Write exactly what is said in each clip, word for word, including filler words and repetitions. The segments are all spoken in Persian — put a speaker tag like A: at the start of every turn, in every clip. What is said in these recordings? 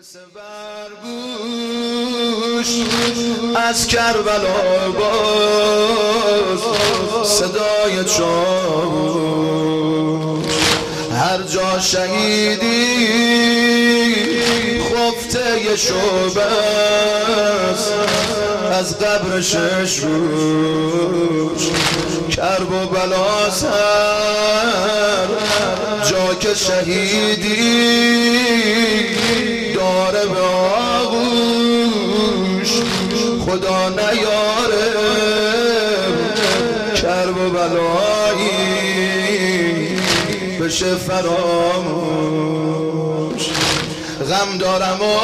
A: مثل برگوش از کربلا باز صدای چاوش هر جا شهیدی خفته یه شعبه از قبر شش روش کرب و بلا سر جا که شهیدی داره به آغوش خدا نیاره کرب و بلایی بشه فراموش غم دارم و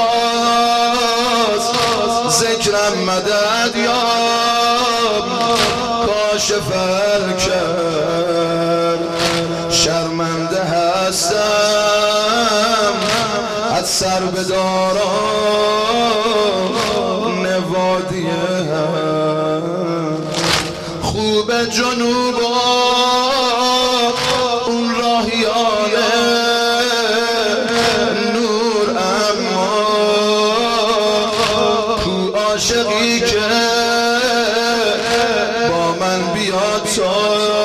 A: باز ذکرم مدد یاب کاشف الکرب شرمنده هستم از سر بدارم نوادیه خوب جنوبا اون راهیانه نور اما تو عاشقی که با من بیاد تا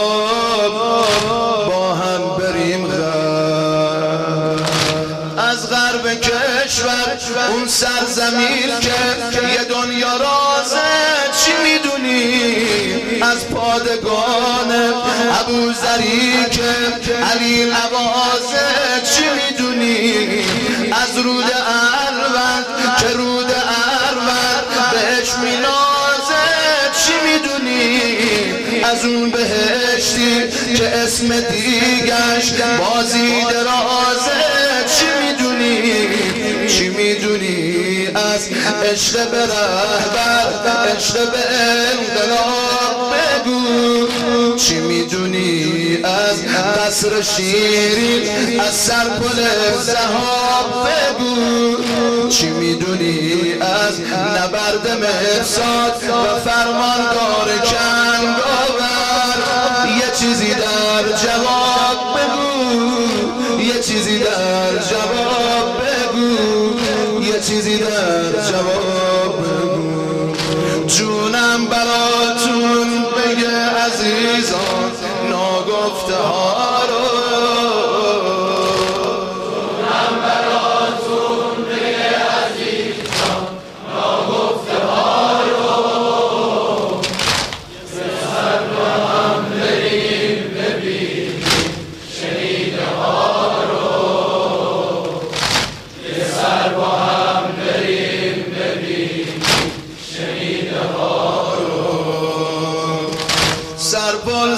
A: با هم بریم غرب از غرب کشور اون سرزمین که یه دنیا رازه چی میدونی از پادگان ابوذری که علی نوازه چی میدونی از رود اروند که رود اروند بهش مینازه چی میدونی از اون بهشتی که اسم دیگش بازی درازه چی میدونی چی میدونی از عشق به رهبر عشق به انقلاب بگو چی میدونی از قصر شیرین از سرپل ذهاب بگو چی میدونی از نبرد مهرزاد و فرمانگار کنگاور یه چیزی در جواب بگو یه چیزی در جواب بگو یه چیزی در جواب بگو جونم براتون بگه عزیزان ناگفته ها رو جونم براتون بگه عزیزان ناگفته ها رو به سر با هم بریم ببینیم شنیده ها رو به سر با هم بریم ببینیم شنیده ها رو سرپل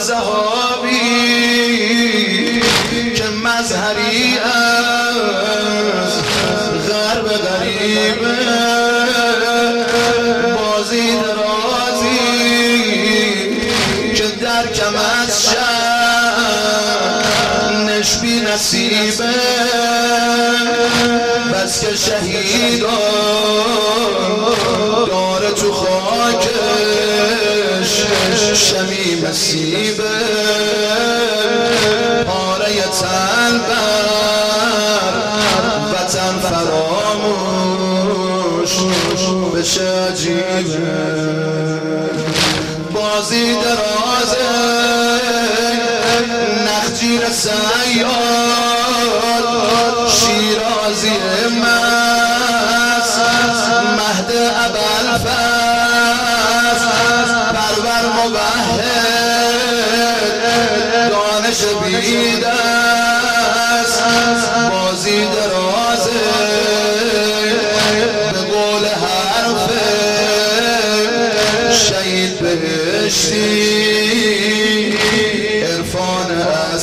A: ذهابی که مظهری از غرب غریبه بازی درازی که در کم از شأنش بی نصیبه بس که شهیدان داره تو خاکش شمیم مسیبه پاره تن بر وطن فراموش بشه عجیبه بازی درازه نخجیر سیاد شیرازی مست مهد ابوالفضل پرور موحد دانش بیدست بازی درازه به قول حرف شهید بهشتی عرفان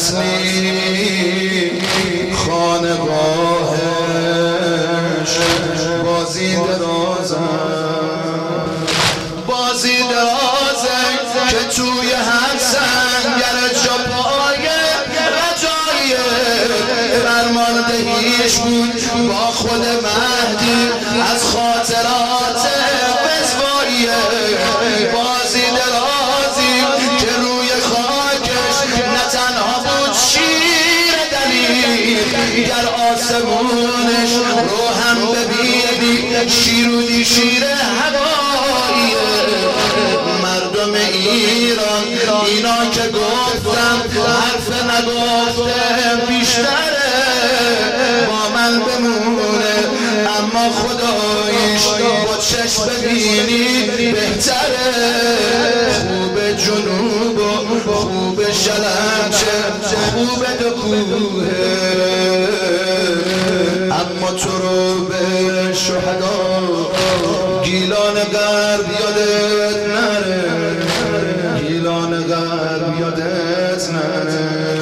A: اصلی خانقاهش بازی درازه بازی درازه که توی هر سنگر جا پای رجای فرماندهیش بود با خود مهدی از خاطرات بزوایه بازی درازی که روی خاکش نه تنها بود شیر دلیل گر آسمون
B: جنونش رو هم ببینی شیرودی شیر هواییه. مردم ایران اینا که گفتم حرف نگفتم بیشتره با من بمونه، اما خداییش با چشم ببینی بهتره. خوب جنوب و خوب شلنچه خوب دو کوه، اما تو رو به شهدا گیلان غرب یادت نره، گیلان غرب یادت نره.